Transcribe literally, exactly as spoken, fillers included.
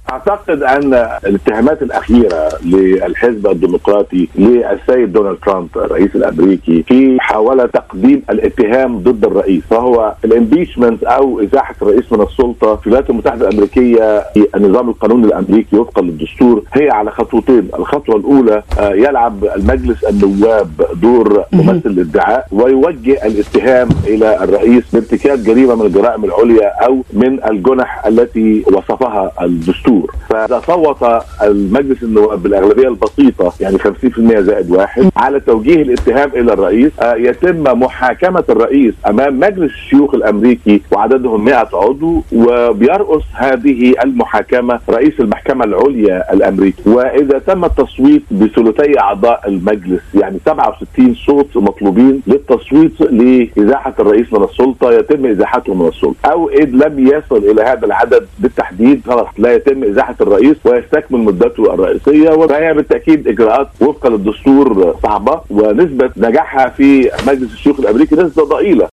اعتقد ان الاتهامات الاخيره للحزب الديمقراطي للسيد دونالد ترامب الرئيس الامريكي في محاوله تقديم الاتهام ضد الرئيس، فهو الامبيشمنت او ازاحه الرئيس من السلطه في الولايات المتحده الامريكيه في النظام القانوني الامريكي وفقا للدستور هي على خطوتين. الخطوه الاولى يلعب المجلس النواب دور ممثل للادعاء ويوجه الاتهام الى الرئيس بارتكاب جريمه من الجرائم العليا او من الجنح التي وصفها الدستور. فاذا صوت المجلس النواب بالاغلبيه البسيطه يعني خمسين بالمئة زائد واحد على توجيه الاتهام الى الرئيس، يتم محاكمه الرئيس امام مجلس الشيوخ الامريكي وعددهم مئة عضو، وبيرأس هذه المحاكمه رئيس المحكمه العليا الامريكي. واذا تم التصويت بثلثي اعضاء المجلس يعني سبعة وستين صوت مطلوبين للتصويت لازاحه الرئيس من السلطه، يتم ازاحته من السلطه. او اذ لم يصل الى هذا العدد بالتحديد خلاص لا يتم ازاحه الرئيس ويستكمل مدته الرئيسيه. وهي بالتاكيد اجراءات وفقا للدستور صعبه، ونسبه نجاحها في مجلس الشيوخ الامريكي نسبه ضئيله،